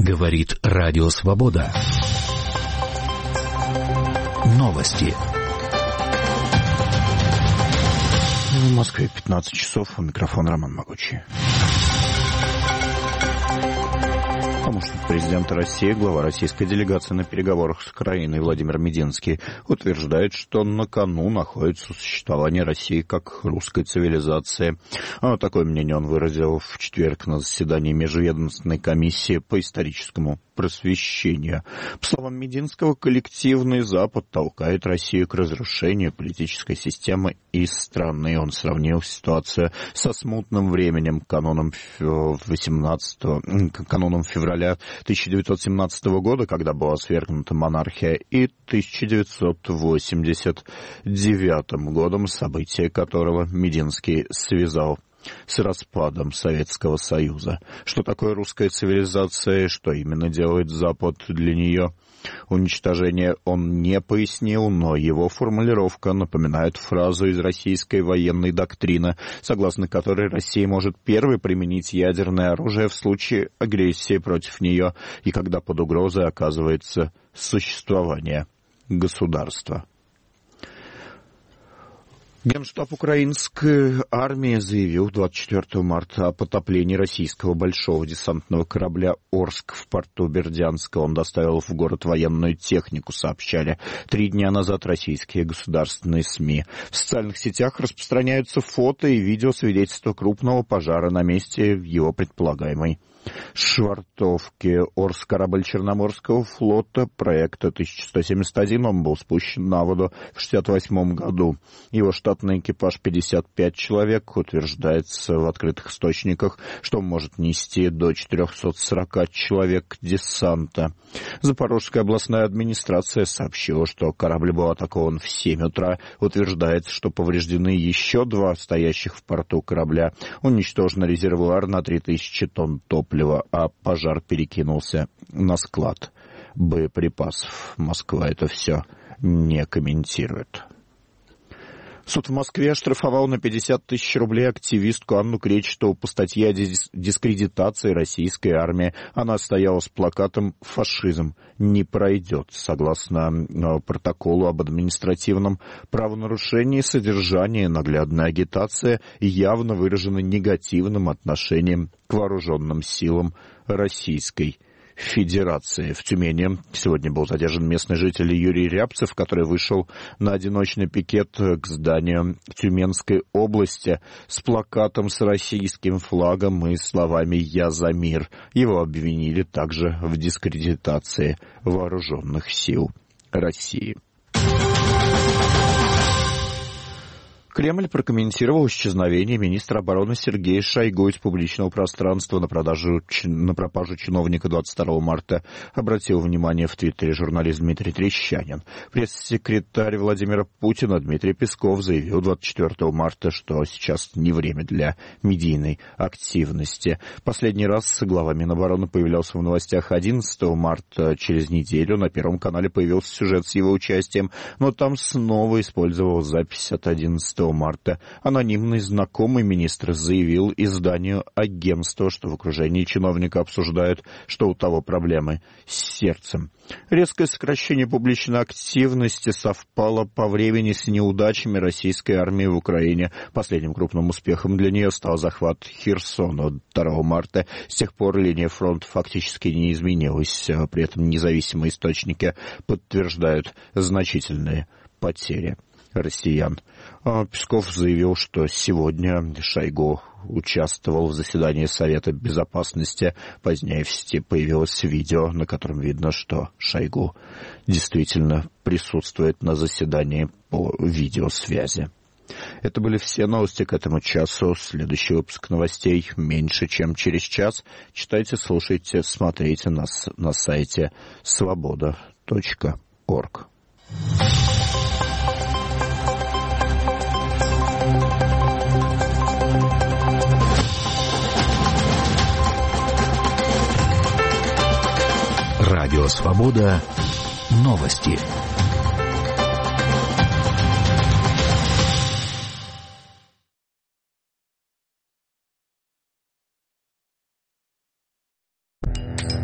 Говорит Радио Свобода. Новости. В Москве 15 часов. У микрофона Роман Могучий. Помощник президента России, глава российской делегации на переговорах с Украиной Владимир Мединский утверждает, что на кону находится существование России как русской цивилизации. Такое мнение он выразил в четверг на заседании Межведомственной комиссии по историческому просвещению. По словам Мединского, коллективный Запад толкает Россию к разрушению политической системы и страны. Он сравнил ситуацию со смутным временем, каноном февраля 1917 года, когда была свергнута монархия, и 1989 годом, события которого Мединский связал с распадом Советского Союза. Что такое русская цивилизация, что именно делает Запад для нее уничтожение, он не пояснил, но его формулировка напоминает фразу из российской военной доктрины, согласно которой Россия может первой применить ядерное оружие в случае агрессии против нее и когда под угрозой оказывается существование государства. Генштаб украинской армии заявил 24 марта о потоплении российского большого десантного корабля «Орск» в порту Бердянска. Он доставил в город военную технику, сообщали 3 дня назад российские государственные СМИ. В социальных сетях распространяются фото и видеосвидетельства крупного пожара на месте его предполагаемой швартовки. «Орск» — корабль Черноморского флота проекта 1171. Он был спущен на воду в 1968 году. Его штатный экипаж 55 человек. Утверждается в открытых источниках, что он может нести до 440 человек десанта. Запорожская областная администрация сообщила, что корабль был атакован в 7 утра. Утверждается, что повреждены еще 2 стоящих в порту корабля. Уничтожен резервуар на 3000 тонн топлива, а пожар перекинулся на склад боеприпасов. Москва это все не комментирует. Суд в Москве оштрафовал на 50 тысяч рублей активистку Анну Кречетову по статье о дискредитации российской армии. Она стояла с плакатом «Фашизм не пройдет». Согласно протоколу об административном правонарушении, содержание наглядной агитации явно выражено негативным отношением к вооруженным силам Российской Федерации. В Тюмени сегодня был задержан местный житель Юрий Рябцев, который вышел на одиночный пикет к зданию Тюменской области с плакатом с российским флагом и словами «Я за мир». Его обвинили также в дискредитации вооруженных сил России. Кремль прокомментировал исчезновение министра обороны Сергея Шойгу из публичного пространства на пропажу чиновника 22 марта. Обратил внимание в Твиттере журналист Дмитрий Трещанин. Пресс-секретарь Владимира Путина Дмитрий Песков заявил 24 марта, что сейчас не время для медийной активности. Последний раз глава Минобороны появлялся в новостях 11 марта. Через неделю на Первом канале появился сюжет с его участием, но там снова использовал запись от 11 марта. Анонимный знакомый министра заявил изданию агентства, что в окружении чиновника обсуждают, что у того проблемы с сердцем. Резкое сокращение публичной активности совпало по времени с неудачами российской армии в Украине. Последним крупным успехом для нее стал захват Херсона 2 марта. С тех пор линия фронта фактически не изменилась. При этом независимые источники подтверждают значительные потери россиян. Песков заявил, что сегодня Шойгу участвовал в заседании Совета Безопасности. Позднее в сети появилось видео, на котором видно, что Шойгу действительно присутствует на заседании по видеосвязи. Это были все новости к этому часу. Следующий выпуск новостей меньше, чем через час. Читайте, слушайте, смотрите нас на сайте svoboda.org. Радио Свобода. Новости.